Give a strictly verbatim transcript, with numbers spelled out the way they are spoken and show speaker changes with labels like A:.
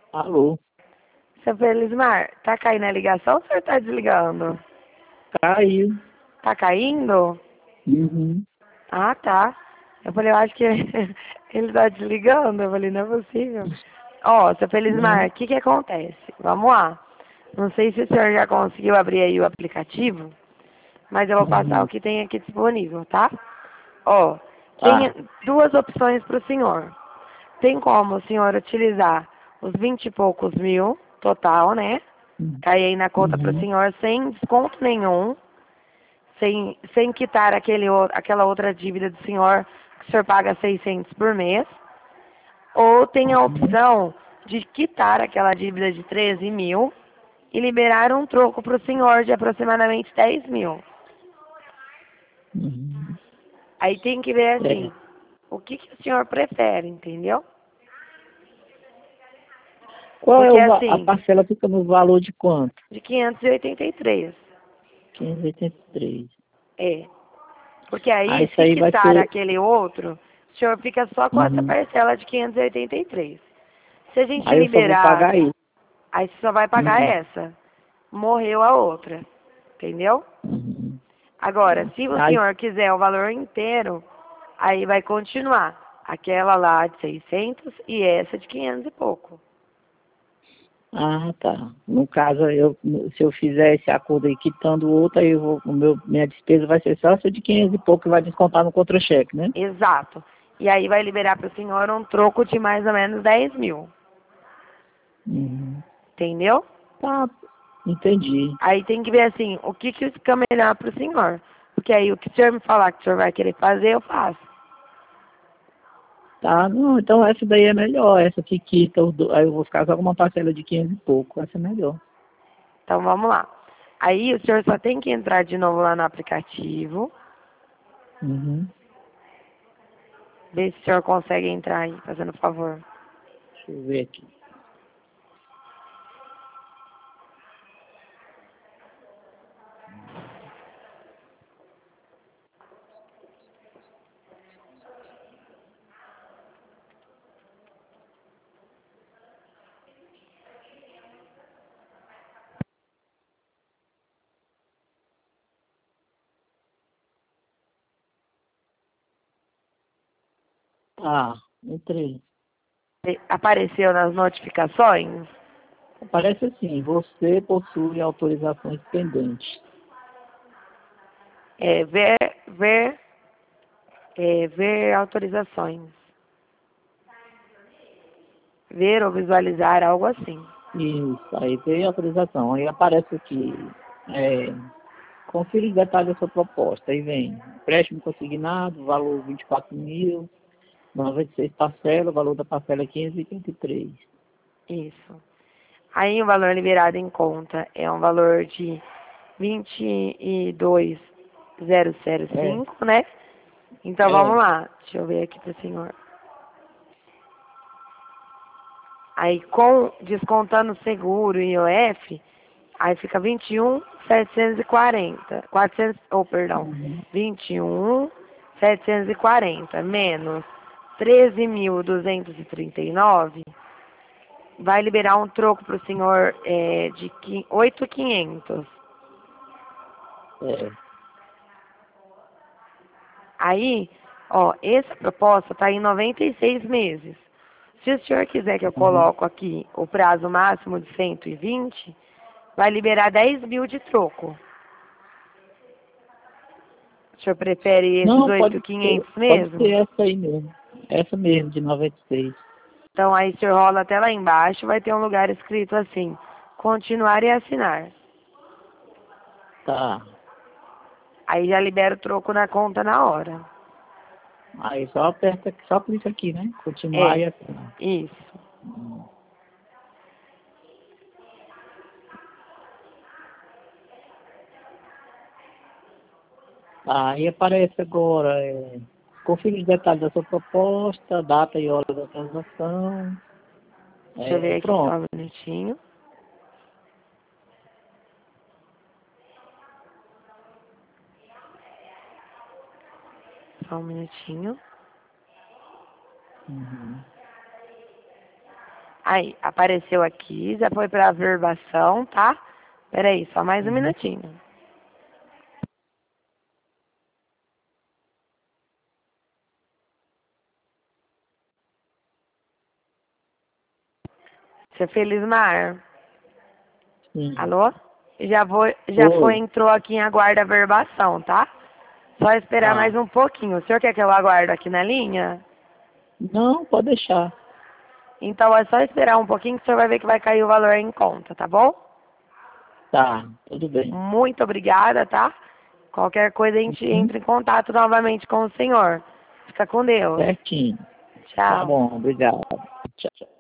A: Alô?
B: Seu Felismar, tá caindo a ligação ou o senhor tá desligando?
A: Caiu.
B: Tá caindo?
A: Uhum.
B: Ah, tá. Eu falei, eu acho que ele tá desligando. Eu falei, não é possível. Ó, seu Felismar,
A: Não.
B: o que que acontece? Vamos lá. Não sei se o senhor já conseguiu abrir aí o aplicativo, mas eu vou passar o
A: Uhum.
B: que tem aqui disponível, tá? Ó, tem
A: Tá.
B: duas opções para o senhor. Tem como o senhor utilizar os vinte e poucos mil total, né? Cai aí na conta para o
A: Uhum.
B: senhor sem desconto nenhum, sem, sem quitar aquele, o- aquela outra dívida do senhor, que o senhor paga seiscentos por mês. Ou tem a
A: Uhum.
B: opção de quitar aquela dívida de treze mil e liberar um troco para o senhor de aproximadamente dez mil.
A: Uhum.
B: Aí tem que ver
A: É.
B: assim, o que, que o senhor prefere, entendeu?
A: Qual é
B: Porque
A: o va- a
B: assim,
A: parcela fica no valor de quanto?
B: de quinhentos e oitenta e três.
A: quinhentos e oitenta e três.
B: É. Porque
A: Ah,
B: aí,
A: isso
B: se
A: aí vai
B: quitar
A: ser.
B: aquele outro, o senhor fica só com essa
A: Uhum.
B: parcela de quinhentos e oitenta e três. Se a gente
A: Aí eu só vou
B: liberar,
A: pagar isso.
B: aí você só vai pagar
A: Uhum.
B: essa. Morreu a outra. Entendeu?
A: Uhum.
B: Agora, se o
A: Aí,
B: senhor quiser o valor inteiro, aí vai continuar. Aquela lá de seiscentos e essa de quinhentos e pouco.
A: ah, tá. No caso, eu, se eu fizer esse acordo aí quitando o outro, aí eu vou, o meu, minha despesa vai ser só essa de quinhentos e pouco que vai descontar no contra-cheque, né?
B: Exato. E aí vai liberar para o senhor um troco de mais ou menos dez mil.
A: Uhum.
B: Entendeu?
A: Tá, entendi.
B: Aí tem que ver assim, o que, que fica melhor para o senhor. Porque aí o que o senhor me falar que o senhor vai querer fazer, eu faço.
A: Tá, não, então essa daí é melhor, essa que quita, os do- aí eu vou ficar só com uma parcela de quinhentos e pouco, essa é melhor.
B: Então vamos lá. Aí o senhor só tem que entrar de novo lá no aplicativo.
A: Uhum.
B: Ver se o senhor consegue entrar aí, fazendo favor.
A: Deixa eu ver aqui. Ah, entrei.
B: Apareceu nas notificações?
A: Aparece assim, você possui autorizações pendentes.
B: É, ver, ver, é, ver autorizações. Ver ou visualizar, algo assim.
A: Isso, aí veio a autorização. Aí aparece aqui, é, confira os detalhes da sua proposta. Aí vem empréstimo consignado, valor vinte e quatro mil, noventa e seis parcelas, o valor da parcela é quinhentos e oitenta e três.
B: Isso. Aí o valor liberado em conta é um valor de vinte e dois mil e
A: É,
B: cinco, né? Então vamos
A: é,
B: lá. Deixa eu ver aqui para o senhor. Aí com descontando seguro e I O F, aí fica vinte e um mil setecentos e quarenta. quatrocentos, oh, perdão.
A: uhum,
B: vinte e um mil setecentos e quarenta menos treze mil duzentos e trinta e nove vai liberar um troco para o senhor é, de oito mil e quinhentos.
A: é,
B: Aí, ó, essa proposta está em noventa e seis meses. Se o senhor quiser que eu
A: uhum.
B: coloque aqui o prazo máximo de cento e vinte, vai liberar dez mil de troco. O senhor prefere esses
A: Não, pode ser,
B: oito mil e quinhentos
A: pode ser
B: mesmo?
A: essa aí mesmo. Essa mesmo, de noventa e seis.
B: Então aí o senhor rola até lá embaixo, vai ter um lugar escrito assim, continuar e assinar.
A: Tá.
B: Aí já libera o troco na conta na hora.
A: Aí só aperta, só clica aqui, né? Continuar
B: É,
A: e assinar.
B: isso.
A: Hum. Aí aparece agora, é, confira os detalhes da sua proposta, data e hora da transação.
B: Deixa eu
A: É,
B: ver aqui só
A: pronto.
B: um minutinho. Só um minutinho.
A: Uhum.
B: Aí, apareceu aqui, já foi para a averbação, tá? Peraí, só mais um
A: Uhum.
B: minutinho. Seu Felismar,
A: Sim.
B: alô? Já, vou, já foi,
A: Oi.
B: entrou aqui em aguarda a averbação, tá? Só esperar
A: Tá.
B: mais um pouquinho. O senhor quer que eu aguardo aqui na linha?
A: Não, pode deixar.
B: Então é só esperar um pouquinho que o senhor vai ver que vai cair o valor em conta, tá bom?
A: Tá, tudo bem.
B: Muito obrigada, tá? Qualquer coisa a gente
A: Uhum.
B: entra em contato novamente com o senhor. Fica com Deus.
A: Certinho. Tá
B: Tchau.
A: bom, obrigado. Tchau, tchau.